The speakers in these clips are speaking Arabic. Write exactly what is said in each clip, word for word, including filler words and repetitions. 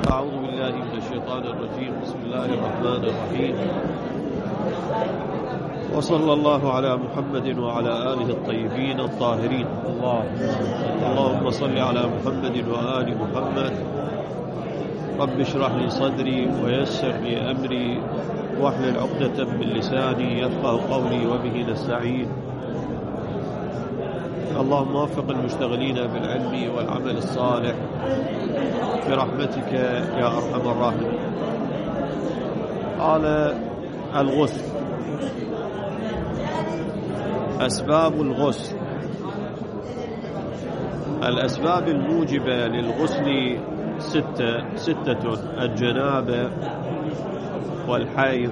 أعوذ بالله من الشيطان الرجيم. بسم الله الرحمن الرحيم، وصلى الله على محمد وعلى آله الطيبين الطاهرين. اللهم صل على محمد وآل محمد. رب اشرح لي صدري ويسر لي أمري واحلل عقدة من لساني يفقه قولي وبه نستعين. اللهم وفق المشتغلين بالعلم والعمل الصالح برحمتك يا أرحم الراحمين. قال الغسل. أسباب الغسل. الأسباب الموجبة للغسل ستة ستة: الجنابة والحيض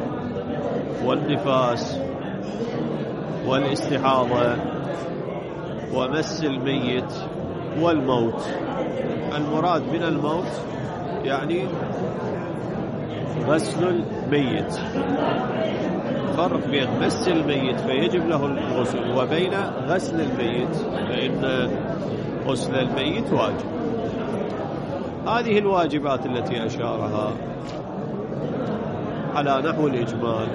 والنفاس والاستحاضة ومس الميت والموت. المراد من الموت يعني غسل الميت. فرق بين مس الميت فيجب له الغسل وبين غسل الميت، فإن غسل الميت واجب. هذه الواجبات التي أشارها على نحو الإجمال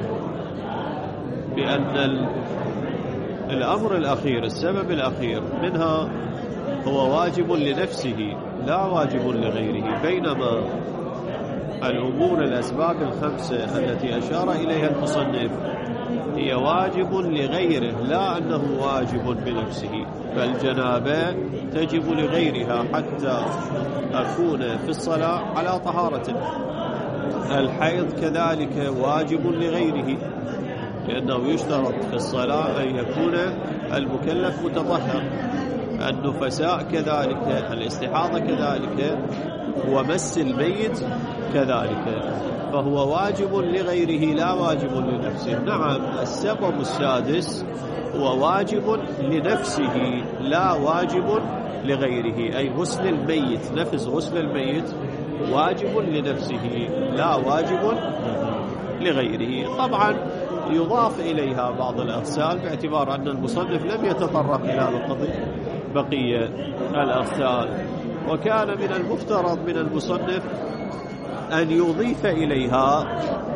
بأن الأمر الأخير، السبب الأخير منها هو واجب لنفسه لا واجب لغيره، بينما الأمور الأسباب الخمسة التي أشار إليها المصنف هي واجب لغيره لا أنه واجب بنفسه. فالجنابة تجب لغيرها حتى أكون في الصلاة على طهارة. الحيض كذلك واجب لغيره، لأنه يشترط في الصلاة أن يكون المكلف متطهر. النفساء كذلك، الاستحاضة كذلك، ومس الميت كذلك، فهو واجب لغيره لا واجب لنفسه. نعم، السبب السادس هو واجب لنفسه لا واجب لغيره، أي غسل الميت، نفس غسل الميت واجب لنفسه لا واجب لغيره. طبعا يضاف إليها بعض الأغسال باعتبار أن المصنف لم يتطرق إلى بقية الأغسال، وكان من المفترض من المصنف أن يضيف إليها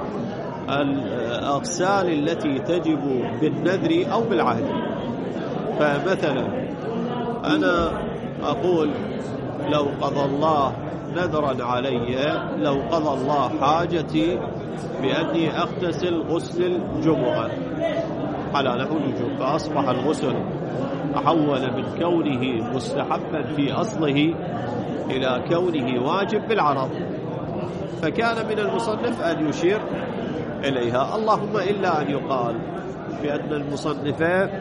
الأغسال التي تجب بالنذر أو بالعهد. فمثلا أنا أقول لو قضى الله نذرا علي، لو قضى الله حاجتي بأني أغتسل غسل الجمعة على نحو الوجوب، فأصبح الغسل تحول من كونه مستحبا في أصله إلى كونه واجب بالعرض، فكان من المصنف أن يشير إليها. اللهم إلا أن يقال بأن المصنف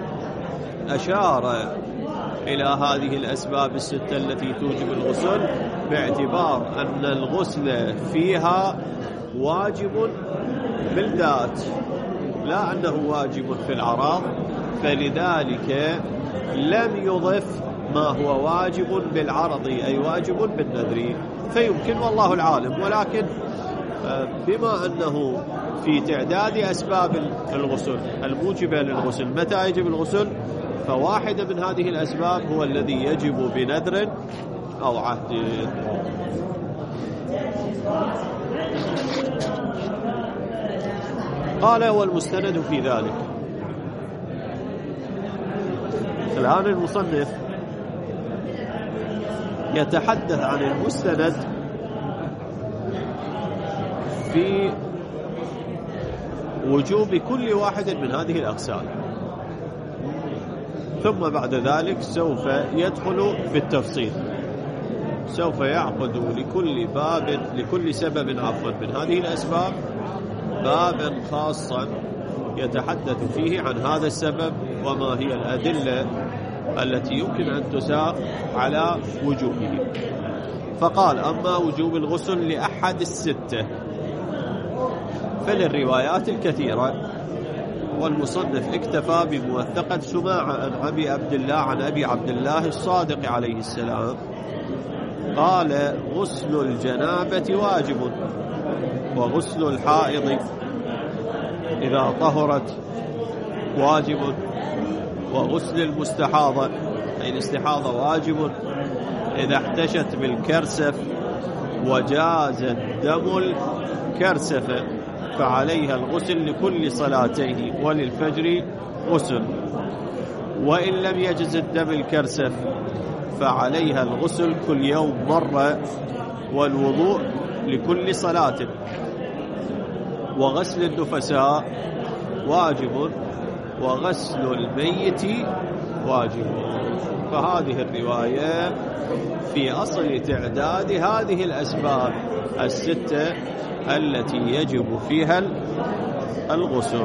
أشار إلى هذه الأسباب الستة التي توجب الغسل باعتبار أن الغسل فيها واجب بالذات لا أنه واجب في العراض، فلذلك لم يضف ما هو واجب بالعرض أي واجب بالنذر، فيمكن والله العالم. ولكن بما أنه في تعداد أسباب الغسل الموجبة للغسل متى يجب الغسل، فواحدة من هذه الأسباب هو الذي يجب بنذر أو عهد. قال والمستند في ذلك. الآن المصنف يتحدث عن المستند في وجوب كل واحد من هذه الأغسال، ثم بعد ذلك سوف يدخل في التفصيل، سوف يعقد لكل باب لكل سبب عفوا من هذه الأسباب بابا خاصا يتحدث فيه عن هذا السبب وما هي الأدلة التي يمكن أن تساق على وجوبه. فقال: أما وجوب الغسل لأحد الستة فللروايات الكثيرة، والمصنف اكتفى بموثقة سماعة عن أبي عبد الله عن أبي عبد الله الصادق عليه السلام قال: غسل الجنابة واجب، وغسل الحائض إذا طهرت واجب، وغسل المستحاضة أي الاستحاضة واجب إذا احتشت بالكرسف وجاز الدم الكرسفة فعليها الغسل لكل صلاتين وللفجر غسل. وإن لم يجز الدم الكرسف فعليها الغسل كل يوم مرة والوضوء لكل صلاة. وغسل النفساء واجب وغسل الميت واجب. فهذه الرواية في أصل تعداد هذه الأسباب الستة التي يجب فيها الغسل.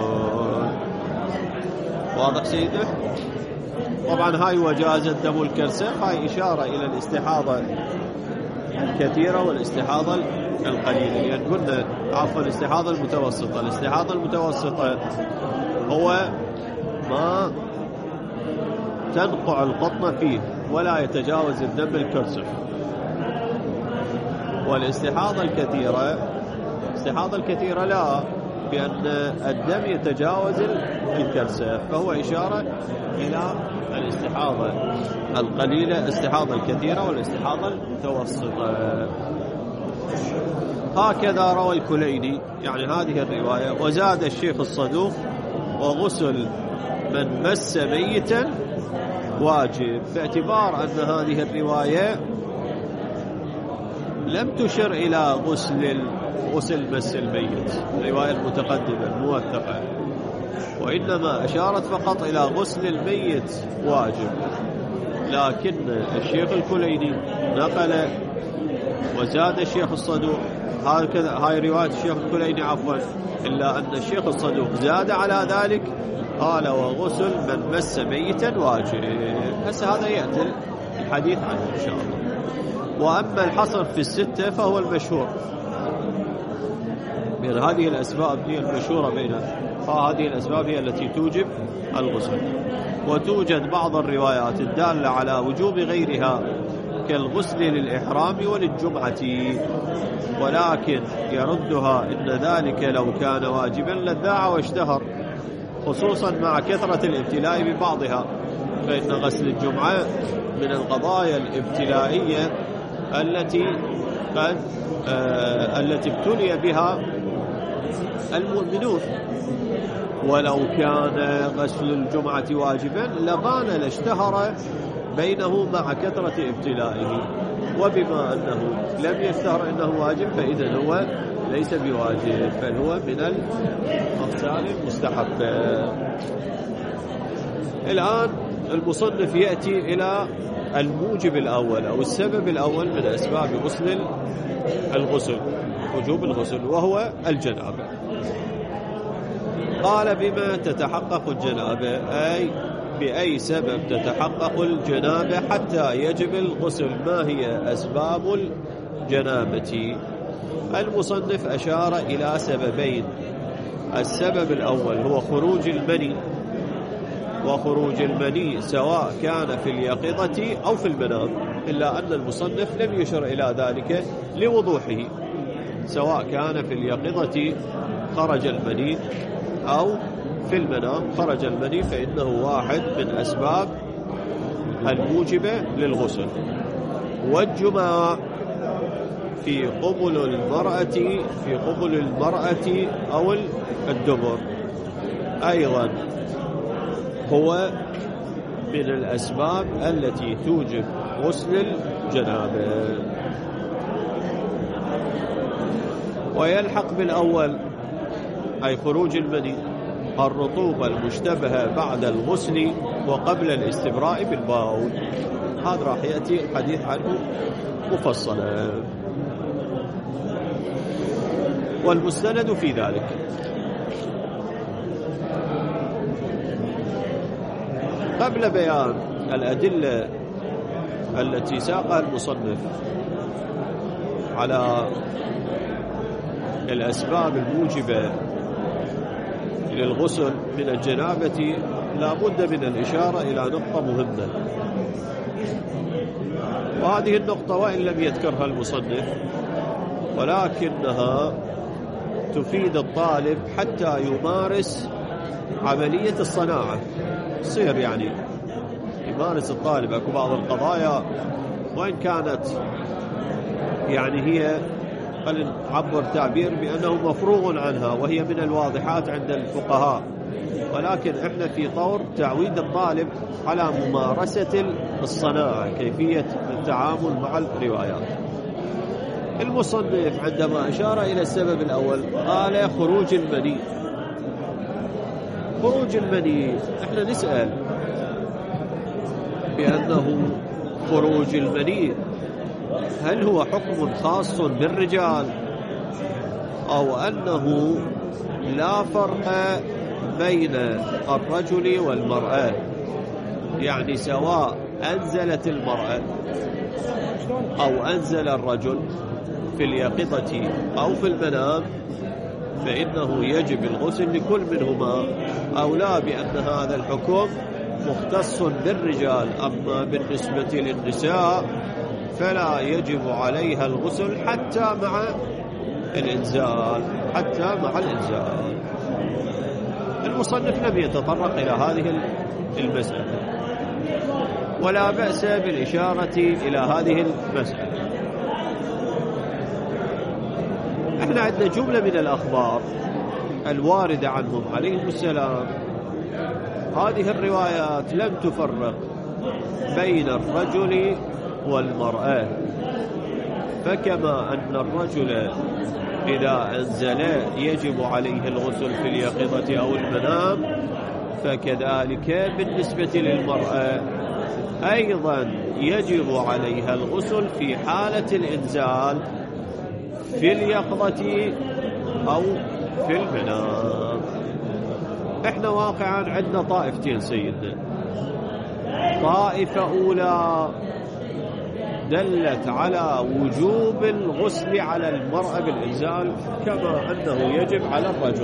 واضح سيدنا؟ طبعا هاي وجاز الدم الكرسف هاي إشارة إلى الاستحاضة الكثيرة والاستحاضة القليلة. يعني قلنا عفوا الاستحاضة المتوسطة. الاستحاضة المتوسطة هو ما تنقع القطن فيه ولا يتجاوز الدم الكرسف. والاستحاضة الكثيرة الاستحاضة الكثيرة لا، بأن الدم يتجاوز الكرسف، فهو إشارة إلى الاستحاضة القليلة، الاستحاضة الكثيرة والاستحاضة المتوسطة. هكذا روى الكليني يعني هذه الرواية. وزاد الشيخ الصدوق وغسل من مس ميتا واجب، باعتبار أن هذه الرواية لم تشر إلى غسل غسل مس الميت الرواية المتقدمة الموثقة، وإنما أشارت فقط إلى غسل الميت واجب. لكن الشيخ الكليني نقل وزاد الشيخ الصدوق هكذا، هاي رواية الشيخ الكليني عفوا، إلا أن الشيخ الصدوق زاد على ذلك قال وغسل من مس ميتا واجب. هسه هذا يأتي الحديث عنه إن شاء الله. وأما الحصر في الستة فهو المشهور من هذه الأسباب، هي المشهورة بينها، فهذه الأسباب هي التي توجب الغسل. وتوجد بعض الروايات الدالة على وجوب غيرها كالغسل للإحرام وللجمعة، ولكن يردها إن ذلك لو كان واجبا لذاع واشتهر، خصوصا مع كثرة الابتلاء ببعضها، فإن غسل الجمعة من القضايا الابتلائية التي قد آه التي ابتلي بها المؤمنون. ولو كان غسل الجمعة واجبا لبان لاشتهر بينه مع كثرة ابتلائه، وبما أنه لم يشتهر أنه واجب فإذا هو ليس بواجب، بل هو من الأغسال المستحبة. الآن المصنف يأتي إلى الموجب الأول أو السبب الأول من أسباب غسل الغسل وجوب الغسل، وهو الجنابة. قال بما تتحقق الجنابة، أي بأي سبب تتحقق الجنابة حتى يجب الغسل. ما هي أسباب الجنابة؟ المصنف أشار إلى سببين. السبب الأول هو خروج المني، وخروج المني سواء كان في اليقظة أو في المنام، إلا أن المصنف لم يشر إلى ذلك لوضوحه. سواء كان في اليقظة خرج المني أو في المنام خرج المني فإنه واحد من أسباب الموجبة للغسل. والجماع في قبل المرأة في قبل المرأة أو الدبر أيضا هو من الأسباب التي توجب غسل الجنابة. ويلحق بالأول أي خروج المني الرطوبة المشتبهة بعد الغسل وقبل الاستبراء بالبول. هذا راح يأتي الحديث عنه مفصلا. والمستند في ذلك قبل بيان الأدلة التي ساقها المصنف على الأسباب الموجبة للغسل من الجنابة، لا بد من الإشارة إلى نقطة مهمة، وهذه النقطة وإن لم يذكرها المصنف ولكنها تفيد الطالب حتى يمارس عملية الصناعة. يصير يعني يمارس الطالب. أكو بعض القضايا وإن كانت يعني هي خلينا نعبر تعبير بأنه مفروغ عنها، وهي من الواضحات عند الفقهاء، ولكن احنا في طور تعويد الطالب على ممارسة الصناعة، كيفية التعامل مع الروايات. المصنف عندما أشار إلى السبب الأول قال خروج المني. خروج المني احنا نسأل بأنه خروج المني هل هو حكم خاص بالرجال أو أنه لا فرق بين الرجل والمرأة، يعني سواء أنزلت المرأة أو أنزل الرجل في اليقظة أو في المنام فإنه يجب الغسل لكل منهما، أو لا بأن هذا الحكم مختص بالرجال، أما بالنسبة للنساء فلا يجب عليها الغسل حتى مع الإنزال، حتى مع الإنزال. المصنف لم يتطرق إلى هذه المسألة، ولا بأس بالإشارة إلى هذه المسألة. احنا عندنا جملة من الأخبار الواردة عنهم عليهم السلام، هذه الروايات لم تفرق بين الرجل والمرأة، فكما أن الرجل إذا أنزل يجب عليه الغسل في اليقظة أو المنام، فكذلك بالنسبة للمرأة أيضا يجب عليها الغسل في حالة الإنزال في اليقظة أو في المنام. احنا واقعا عندنا طائفتين سيدنا، طائفة أولى دلت على وجوب الغسل على المرأة بالإنزال كما أنه يجب على الرجل،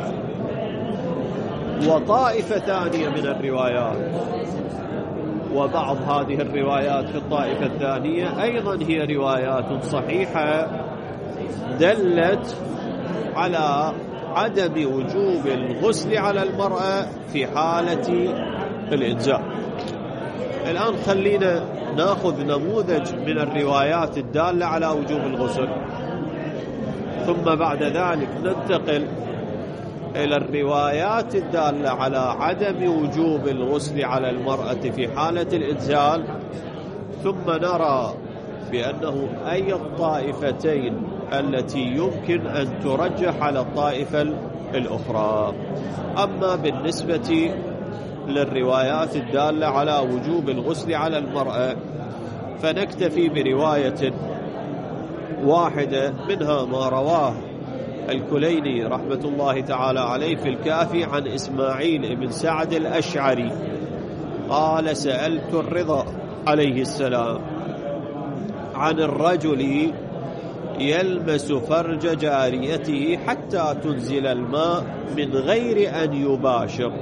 وطائفة ثانية من الروايات، وبعض هذه الروايات في الطائفة الثانية أيضا هي روايات صحيحة دلت على عدم وجوب الغسل على المرأة في حالة الإنزال. الآن خلينا ناخذ نموذج من الروايات الدالة على وجوب الغسل، ثم بعد ذلك ننتقل إلى الروايات الدالة على عدم وجوب الغسل على المرأة في حالة الإنزال، ثم نرى بأنه أي الطائفتين التي يمكن أن ترجح على الطائفة الأخرى. أما بالنسبة للروايات الدالة على وجوب الغسل على المرأة فنكتفي برواية واحدة منها ما رواه الكليني رحمة الله تعالى عليه في الكافي عن إسماعيل بن سعد الأشعري قال سألت الرضا عليه السلام عن الرجل يلمس فرج جاريته حتى تنزل الماء من غير أن يباشر،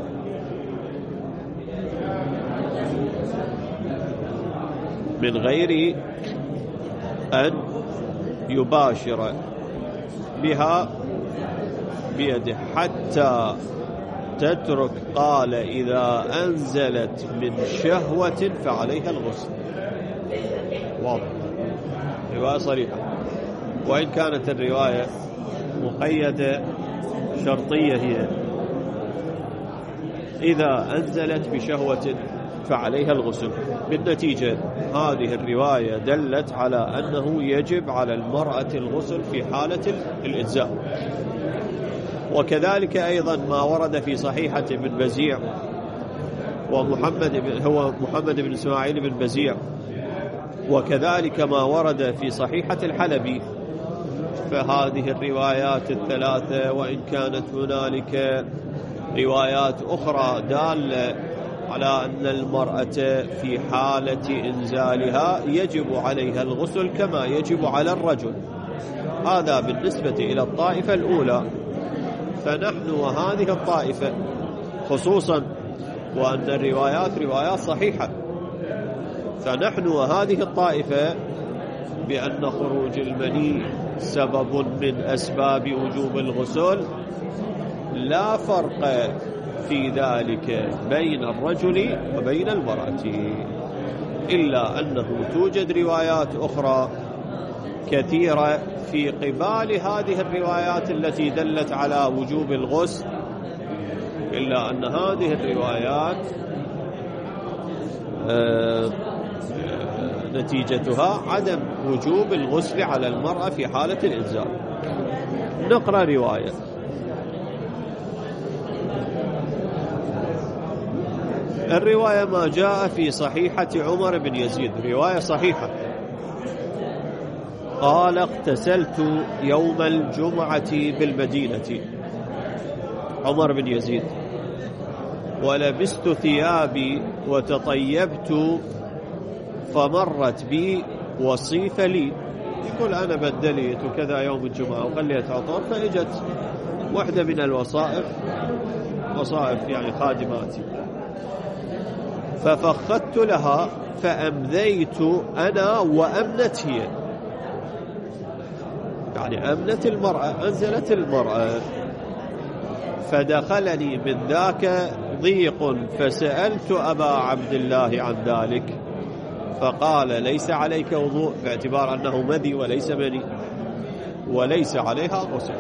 من غير أن يباشر بها بيده حتى تترك، قال إذا أنزلت من شهوة فعليها الغسل. واضح، رواية صريحة، وإن كانت الرواية مقيدة شرطية هي إذا أنزلت بشهوة فعليها الغسل. بالنتيجة هذه الرواية دلت على أنه يجب على المرأة الغسل في حالة الإنزال. وكذلك أيضا ما ورد في صحيحة بن بزيع ومحمد بن هو محمد بن إسماعيل بن بزيع، وكذلك ما ورد في صحيحة الحلبي، فهذه الروايات الثلاثة وإن كانت هنالك روايات أخرى دالة على أن المرأة في حالة إنزالها يجب عليها الغسل كما يجب على الرجل، هذا بالنسبة إلى الطائفة الأولى. فنحن وهذه الطائفة خصوصا وأن الروايات روايات صحيحة، فنحن وهذه الطائفة بأن خروج المني سبب من أسباب وجوب الغسل، لا فرق في ذلك بين الرجل وبين المرأة، إلا أنه توجد روايات أخرى كثيرة في قبال هذه الروايات التي دلت على وجوب الغسل، إلا أن هذه الروايات آه نتيجتها عدم وجوب الغسل على المرأة في حالة الإنزال. نقرأ رواية. الرواية ما جاء في صحيحة عمر بن يزيد، رواية صحيحة. قال: اغتسلت يوم الجمعة بالمدينة، عمر بن يزيد، ولبست ثيابي وتطيبت، فمرت بي وصيف لي، يقول أنا بدليت وكذا يوم الجمعة وخليت عطور، فإجت واحدة من الوصائف، وصائف يعني خادماتي، ففخدت لها فأمذيت أنا وأمنت هي، يعني أمنت المرأة، أنزلت المرأة، فدخلني من ذاك ضيق، فسألت أبا عبد الله عن ذلك، فقال: ليس عليك وضوء، باعتبار أنه مذي وليس مني، وليس عليها غسل.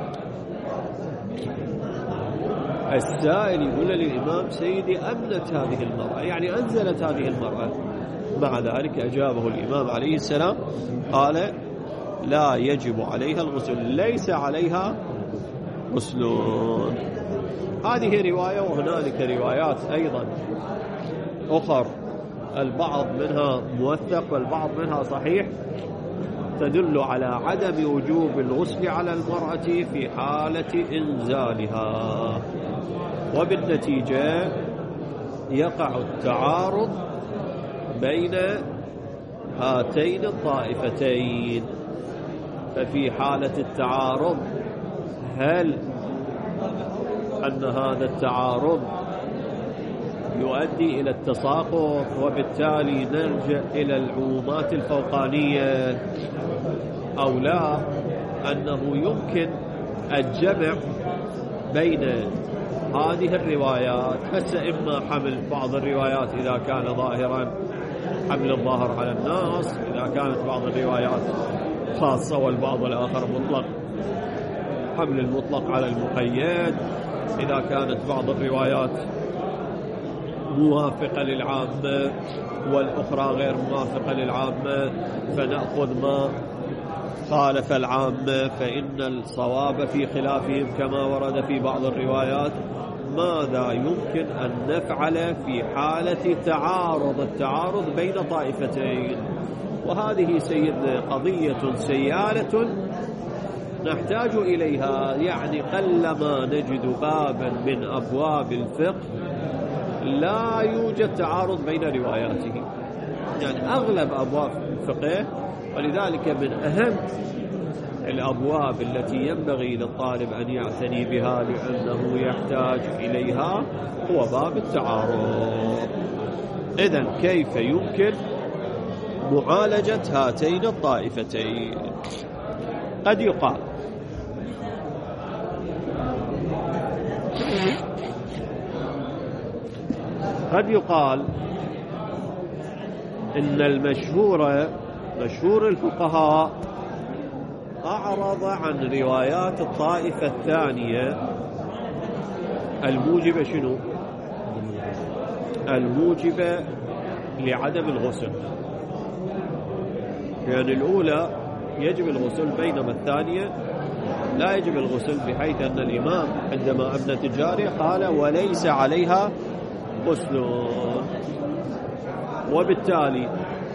السائل يقول للإمام: سيدي أمنت هذه المرأة، يعني أنزلت هذه المرأة. مع ذلك أجابه الإمام عليه السلام قال: لا يجب عليها الغسل، ليس عليها غسل. هذه رواية، وهنالك روايات أيضا أخر البعض منها موثق والبعض منها صحيح، تدل على عدم وجوب الغسل على المرأة في حالة إنزالها، وبالنتيجة يقع التعارض بين هاتين الطائفتين. ففي حالة التعارض، هل أن هذا التعارض يؤدي إلى التساقط وبالتالي نرجع إلى العمومات الفوقانية، أو لا، أنه يمكن الجمع بين هذه الروايات؟ هسه إما حمل بعض الروايات إذا كان ظاهرا، حمل الظاهر على الناس، إذا كانت بعض الروايات خاصة والبعض الآخر مطلق، حمل المطلق على المقيد، إذا كانت بعض الروايات موافقة للعامة والأخرى غير موافقة للعامة، فنأخذ ما خالف العامة، فإن الصواب في خلافهم كما ورد في بعض الروايات. ماذا يمكن أن نفعل في حالة تعارض التعارض بين طائفتين؟ وهذه سيدنا قضية سيالة نحتاج إليها، يعني قلما نجد بابا من أبواب الفقه لا يوجد تعارض بين رواياته، يعني أغلب أبواب الفقه. ولذلك من أهم الأبواب التي ينبغي للطالب أن يعتني بها لأنه يحتاج إليها هو باب التعارض. إذن كيف يمكن معالجة هاتين الطائفتين؟ قد يقال قد يقال إن المشهور مشهور الفقهاء أعرض عن روايات الطائفة الثانية الموجبة شنو؟ الموجبة لعدم الغسل. يعني الأولى يجب الغسل، بينما الثانية لا يجب الغسل، بحيث أن الإمام عندما أمنت الجارية قال: وليس عليها غسل. وبالتالي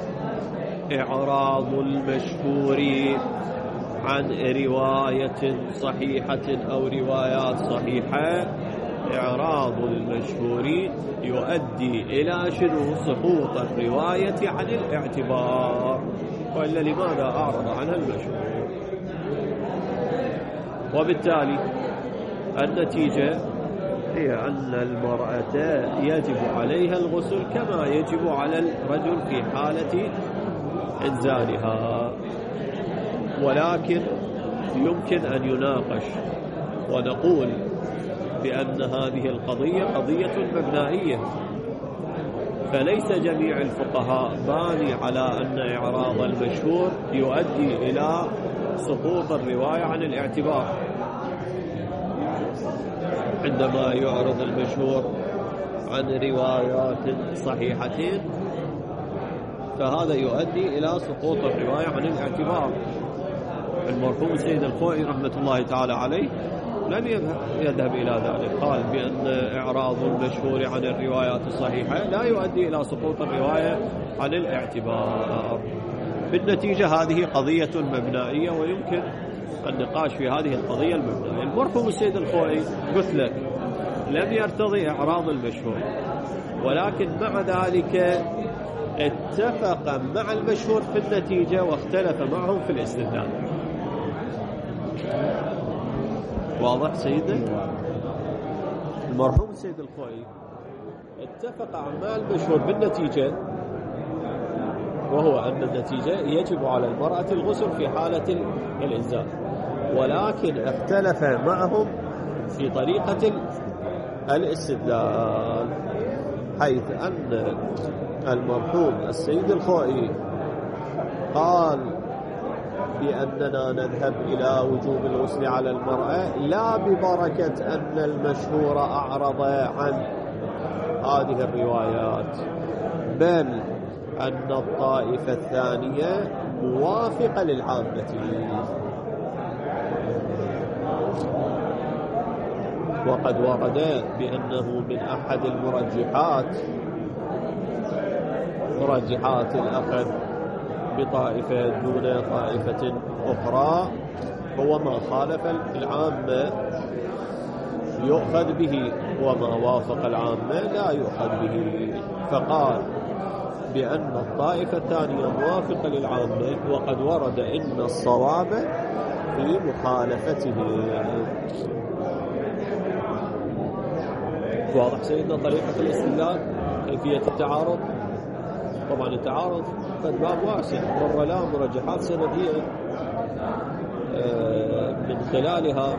إعراض المشهور عن رواية صحيحة أو روايات صحيحة، إعراض المشهور يؤدي إلى شنو؟ سقوط الرواية عن الاعتبار. وإلا لماذا أعرض عنها المشهور؟ وبالتالي النتيجة هي أن المرأة يجب عليها الغسل كما يجب على الرجل في حالة إنزالها، ولكن يمكن أن يناقش ونقول بأن هذه القضية قضية مبنائية، فليس جميع الفقهاء باني على أن إعراض المشهور يؤدي إلى سقوط الرواية عن الاعتبار. عندما يعرض المشهور عن روايات صحيحتين فهذا يؤدي إلى سقوط الرواية عن الاعتبار. المرحوم السيد الخوئي رحمة الله تعالى عليه لم يذهب إلى ذلك، قال بأن إعراض المشهور عن الروايات الصحيحة لا يؤدي إلى سقوط الرواية عن الاعتبار. بالنتيجة هذه قضية مبنائية ويمكن النقاش في هذه القضية المبنائية. المرحوم السيد الخوئي قلت لك لم يرتضي إعراض المشهور، ولكن مع ذلك اتفق مع المشهور في النتيجة واختلف معهم في الاستدلال. واضح سيدنا؟ المرحوم السيد الخوئي اتفق مع المشهور بالنتيجة، وهو أن النتيجة يجب على المرأة الغسل في حالة الإنزال، ولكن اختلف معهم في طريقة الاستدلال، حيث أن المرحوم السيد الخوئي قال بأننا نذهب إلى وجوب الغسل على المرأة لا ببركة أن المشهور أعرض عن هذه الروايات، بل أن الطائفة الثانية موافقة للعامة. وقد ورد بأنه من أحد المرجحات مرجحات الأخذ بطائفة دون طائفة أخرى هو ما خالف العامة يؤخذ به، وما وافق العامة لا يؤخذ به. فقال بأن الطائفة الثانية موافقة للعامة، وقد ورد إن الصواب في مخالفته. واضح سيدنا طريقة الاستدلال؟ كيفية التعارض؟ طبعا التعارض قد باب واسع، مر لا مرجحات سندية من خلالها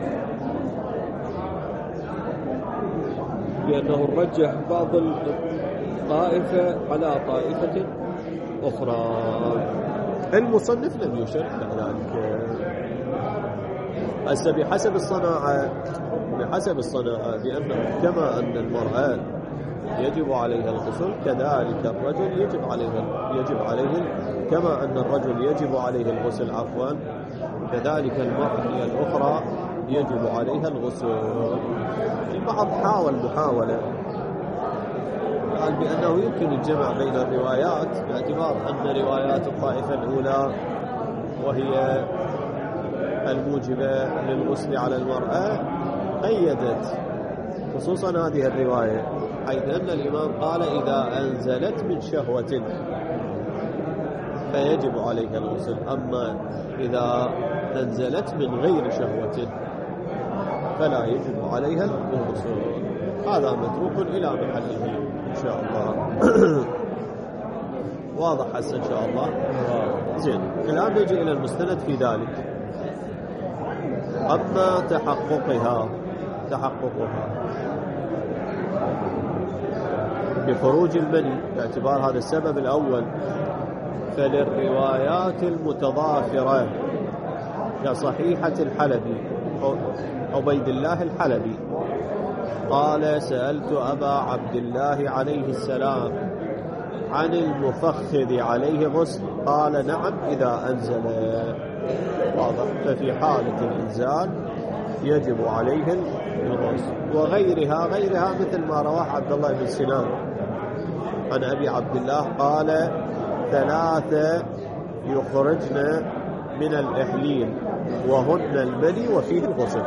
بأنه نرجح بعض الطائفة على طائفة أخرى. المصنف لم يشرح ذلك. هسه بحسب الصناعة بحسب الصناعة بأنه كما أن المرأة يجب عليها الغسل كذلك الرجل يجب عليه يجب عليه كما أن الرجل يجب عليه الغسل عفوا كذلك المرأة الأخرى يجب عليها الغسل. البعض حاول محاولة قال بأنه يمكن الجمع بين الروايات باعتبار أن روايات الطائفة الأولى وهي الموجبة للغسل على المرأة قيدت خصوصا هذه الرواية، حيث أن الإمام قال إذا أنزلت من شهوة فيجب عليها الغسل، أما إذا أنزلت من غير شهوة فلا يجب عليها الغسل. هذا متروك إلى محله إن شاء الله. واضح هسه إن شاء الله. زين، الآن نجي إلى المستند في ذلك. أما تحققها تحققها بخروج المني باعتبار هذا السبب الأول، فللروايات المتضافرة كصحيحة الحلبي عبيد الله الحلبي قال سألت أبا عبد الله عليه السلام عن المفخذ عليه غسل، قال نعم إذا أنزل. واضح. ففي حالة الإنزال يجب عليه الغسل. وغيرها غيرها مثل ما رواه عبد الله بن سنان عن أبي عبد الله قال ثلاثة يخرجن من الإحليل وهن المني وفيه الغسل.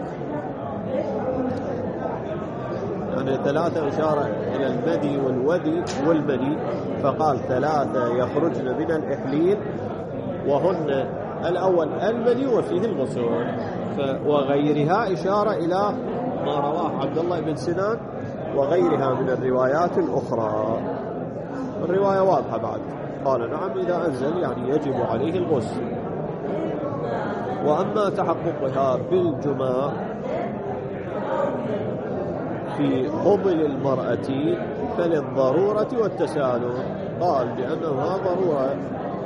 يعني ثلاثة إشارة إلى المني والودي والمني، فقال ثلاثة يخرجن من الإحليل وهن الأول المني وفيه الغسل. وغيرها إشارة إلى ما رواه عبد الله بن سنان وغيرها من الروايات الأخرى. الرواية واضحة بعد. قال نعم إذا أنزل يعني يجب عليه الغسل. وأما تحققها بالجماع في قبل المرأة فللضرورة والتسالم. قال بأنها ضرورة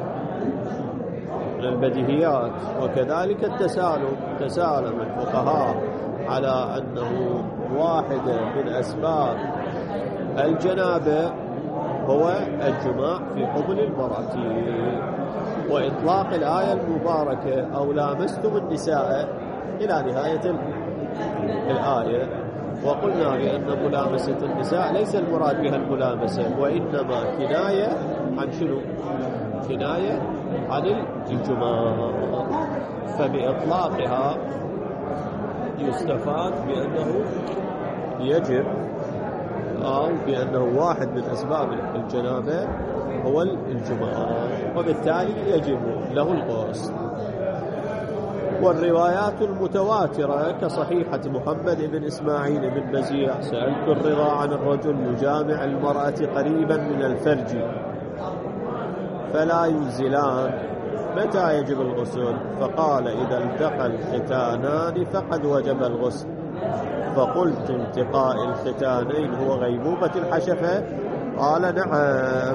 من البديهيات، وكذلك التسالم. تسالم الفقهاء على أنه واحدة من أسباب الجنابة هو الجماع في قبل المرأة. وإطلاق الآية المباركة أو لامستم النساء إلى نهاية الآية، وقلنا بأن ملامسة النساء ليس المراد بها الملامسة، وإنما كناية عن شنو؟ كناية عن الجماع. فبإطلاقها يستفاد بأنه يجب، أو بأنه واحد من أسباب الجنابة هو الجماع، وبالتالي يجب له الغسل. والروايات المتواترة كصحيحة محمد بن إسماعيل بن بزيع: سألت الرضا عن الرجل يجامع المرأة قريبا من الفرج فلا ينزلان، متى يجب الغسل؟ فقال: إذا التقى الختانان فقد وجب الغسل. فقلت: التقاء الختانين هو غيبوبة الحشفة؟ قال: نعم.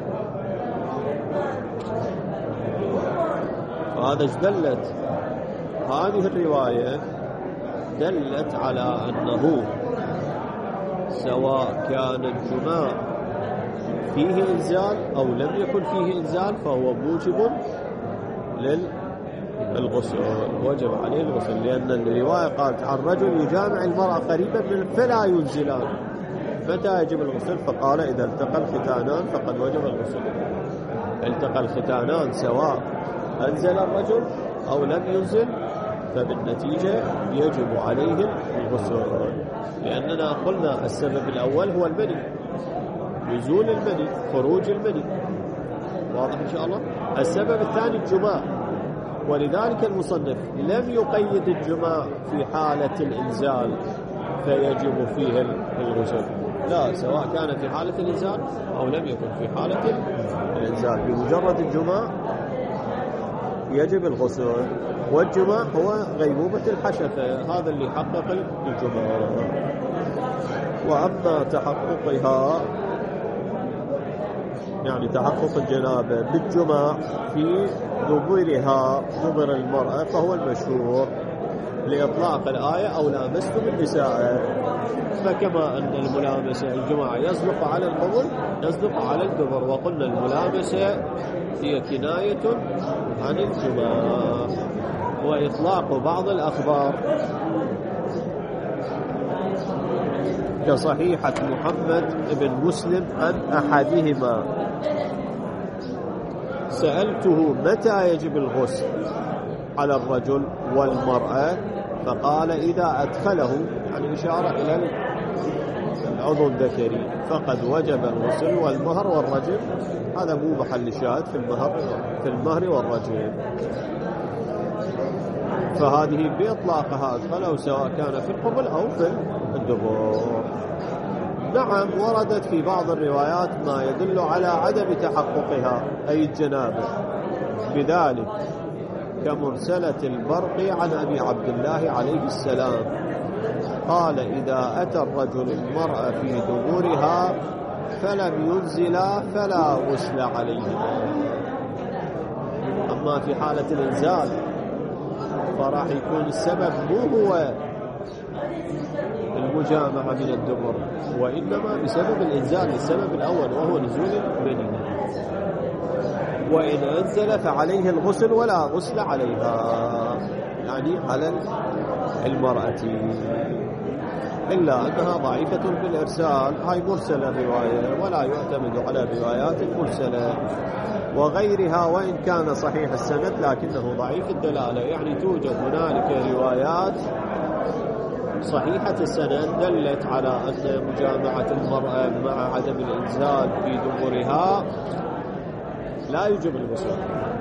هذا ايش دلت؟ هذه الرواية دلت على أنه سواء كان الجماع فيه إنزال أو لم يكن فيه إنزال فهو موجب للغسل، وجب عليه الغسل، لأن الرواية قالت عن رجل يجامع المرأة قريبا من فلا ينزلان، متى يجب الغسل؟ فقال: إذا التقى الختانان فقد وجب الغسل. التقى الختانان سواء أنزل الرجل أو لم ينزل، فبالنتيجة يجب عليه الغسل، لأننا قلنا السبب الأول هو المني، نزول المني، خروج المني، واضح إن شاء الله. السبب الثاني الجماع، ولذلك المصنف لم يقيد الجماع في حالة الإنزال فيجب فيه الغسل، لا، سواء كان في حالة الإنزال أو لم يكن في حالة الإنزال، بمجرد الجماع يجب الغسل. والجماع هو غيبوبة الحشفة، هذا اللي حقق الجماع. وأما تحققها يعني تحقق الجنابة بالجماع في دبرها، دبر المرأة، فهو المشهور لإطلاق الآية أو لامستم النساء. فكما أن الملامسة الجماع يصدق على القبل يصدق على الدبر، وقلنا الملامسة هي كناية عن الجماع. وإطلاق بعض الأخبار كصحيحة محمد بن مسلم عن أحدهما: سألته متى يجب الغسل على الرجل والمرأة؟ فقال: إذا أدخله، يعني إشارة إلى العضو الذكري، فقد وجب الغسل والمهر والرجل. هذا مو محل الشاهد في المهر في المهر والرجل. فهذه بإطلاقها أدخله سواء كان في القبل أو في الدبر. نعم، وردت في بعض الروايات ما يدل على عدم تحققها أي الجنابة بذلك، كمرسلة البرق عن أبي عبد الله عليه السلام قال: إذا أتى الرجل المرأة في دبرها فلم ينزلا فلا غسل عليهما. أما في حالة الإنزال فراح يكون السبب مو هو المجامعة من الدبر، وإنما بسبب الإنزال، السبب الأول وهو نزول المني. وإن أنزل فعليه الغسل ولا غسل عليها، يعني على المرأة، إلا أنها ضعيفة في الإرسال، هاي مرسلة الرواية ولا يعتمد على الروايات المرسلة وغيرها، وإن كان صحيح السند لكنه ضعيف الدلالة. يعني توجد هنالك روايات صحيحة السند دلت على أن مجامعة المرأة مع عدم الإنزال في دبرها لا يجب الغسل،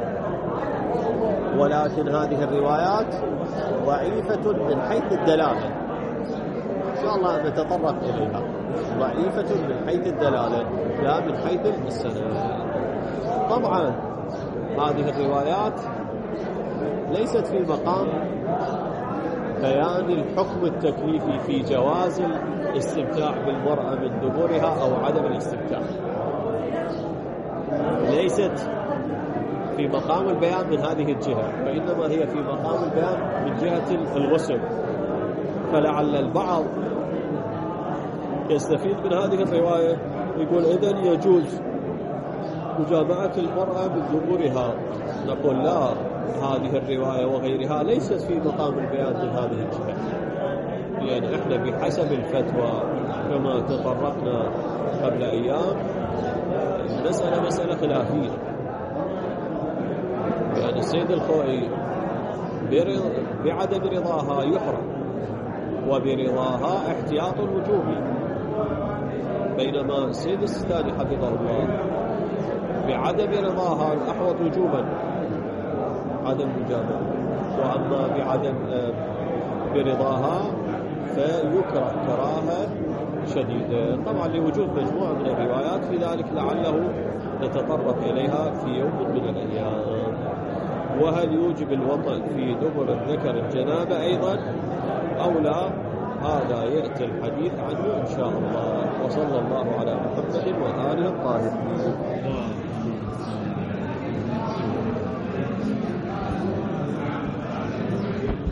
ولكن هذه الروايات ضعيفة من حيث الدلالة، إن شاء الله نتطرق إليها. ضعيفة من حيث الدلالة لا من حيث السند. طبعا هذه الروايات ليست في مقام بيان الحكم التكليفي في جواز استمتاع بالمرأة من دبرها أو عدم الاستمتاع، ليست في مقام البيان من هذه الجهة، وإنما هي في مقام البيان من جهة الغسل. فلعل البعض يستفيد من هذه الرواية يقول إذن يجوز مجامعة المرأة من دبرها. نقول لا، هذه الرواية وغيرها ليست في مقام البيان من هذه الجهة، لأن يعني إحنا بحسب الفتوى كما تطرقنا قبل أيام المسألة مسألة خلافية، يعني السيد الخوئي بعدم رضاها يحرم وبرضاها احتياط وجوبي، بينما السيد السيستاني حفظه الله بعدم رضاها الأحوط وجوبا عدم مجامعة، وأما بعدم برضاها فيكره كراهة شديدة، طبعا لوجود مجموعة من الروايات في ذلك لعله نتطرق إليها في يوم من الأيام. وهل يوجب الوطن في دبر الذكر الجنابة أيضا أو لا؟ هذا يأتي الحديث عنه إن شاء الله. وصلى الله على محمد وآله الطاهرين.